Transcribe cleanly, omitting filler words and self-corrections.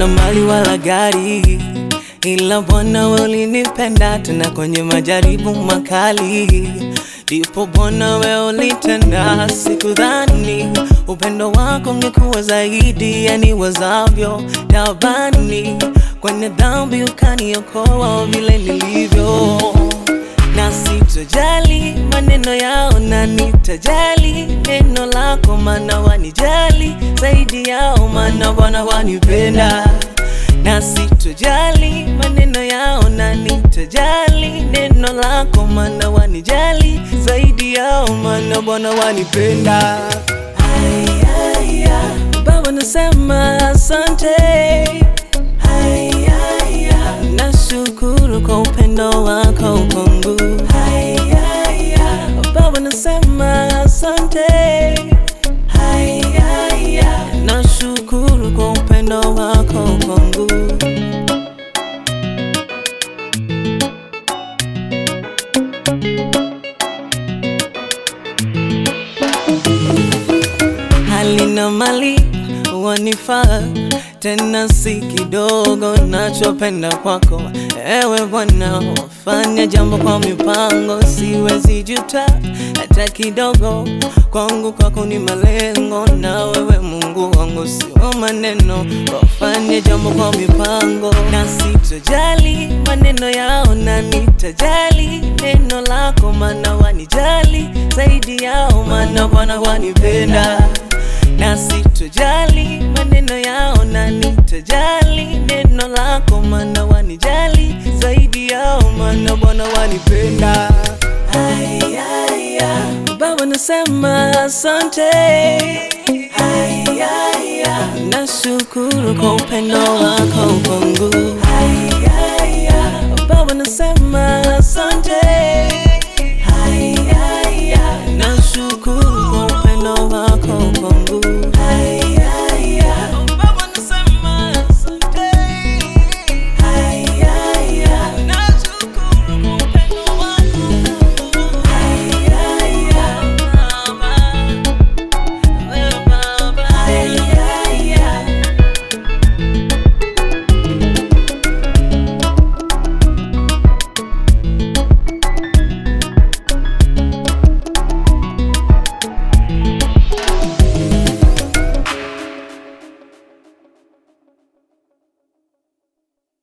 sina mali wala gari, ila Bwana wewe ulinipenda tena kwenye majaribu makali. Ndipo Bwana wewe ulitenda, sikudhani upendo wako ungekuwa zaidi ya niwazavyo. Tabani kwenye dhambi ukaniokoa vile nilivyo, na sitojali maneno yao, na nitajali neno lako, maana wanijali zaidi yao, maana Bwana wanipenda. Na sitojali maneno yao, na nitajali neno lako, maana wanijali zaidi yao, maana Bwana wanipenda. Baba nasema asante, nashukuru kwa upendo wako kwangu. Baba nasema asante, nashukuru kwa upendo wako kwangu. Hali na mali wanifaa, tena si kidogo nachopenda kwako. Ewe Bwana wafanya jambo kwa mipango, siwezi juta hata kidogo. Kwangu kwako ni malengo, na wewe Mungu wangu sio maneno. Wafanya jambo kwa mipango, na sitojali maneno yao, na nitajali neno lako, maana wanijali zaidi yao, maana Bwana wanipenda. Na sitojali maneno yao, na nitajali neno lako, maana wanijali zaidi yao, maana Bwana wanipenda. Baba nasema asante, nashukuru kwa upendo wako kwangu.